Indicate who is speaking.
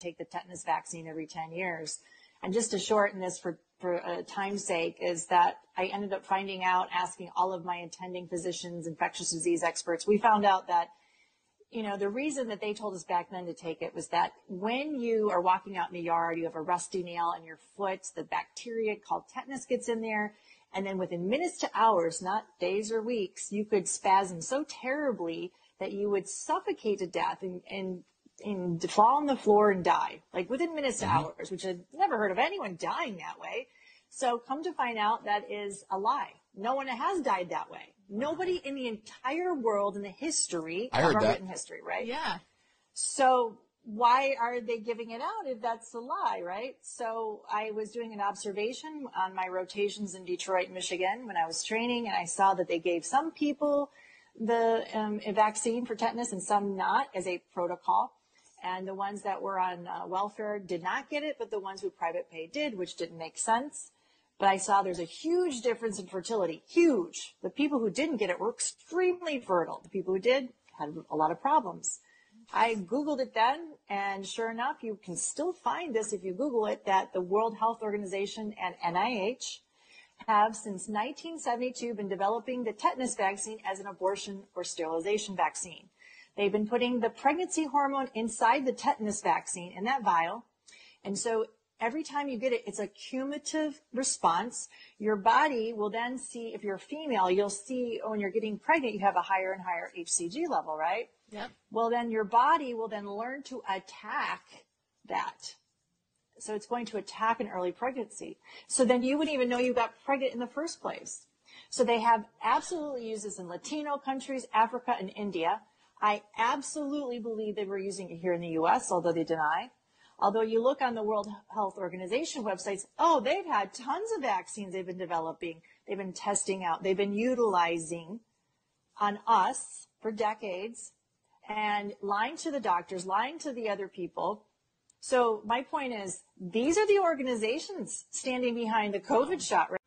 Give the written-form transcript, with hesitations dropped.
Speaker 1: take the tetanus vaccine every 10 years. And just to shorten this for time's sake, is that I ended up finding out, asking all of my attending physicians, infectious disease experts, we found out that, you know, the reason that they told us back then to take it was that when you are walking out in the yard, you have a rusty nail in your foot, the bacteria called tetanus gets in there, and then within minutes to hours, not days or weeks, you could spasm so terribly that you would suffocate to death and fall on the floor and die, like within minutes to hours, which I'd never heard of anyone dying that way. So come to find out, that is a lie. No one has died that way. Nobody in the entire world in the history,
Speaker 2: I heard
Speaker 1: of our
Speaker 2: that.
Speaker 1: written history, right?
Speaker 3: Yeah.
Speaker 1: So why are they giving it out if that's a lie, right? So I was doing an observation on my rotations in Detroit, Michigan, when I was training, and I saw that they gave some people the vaccine for tetanus and some not, as a protocol. And the ones that were on welfare did not get it, but the ones who private pay did, which didn't make sense. But I saw there's a huge difference in fertility, huge. The people who didn't get it were extremely fertile. The people who did had a lot of problems. I Googled it then, and sure enough, you can still find this if you Google it, that the World Health Organization and NIH have since 1972 been developing the tetanus vaccine as an abortion or sterilization vaccine. They've been putting the pregnancy hormone inside the tetanus vaccine in that vial. And so every time you get it, it's a cumulative response. Your body will then see, if you're a female, you'll see when you're getting pregnant, you have a higher and higher HCG level, right?
Speaker 3: Yep.
Speaker 1: Well, then your body will then learn to attack that. So it's going to attack an early pregnancy. So then you wouldn't even know you got pregnant in the first place. So they have absolutely used this in Latino countries, Africa, and India. I absolutely believe they were using it here in the U.S., although they deny. Although you look on the World Health Organization websites, oh, they've had tons of vaccines they've been developing, they've been testing out, they've been utilizing on us for decades, and lying to the doctors, lying to the other people. So my point is, these are the organizations standing behind the COVID shot, right?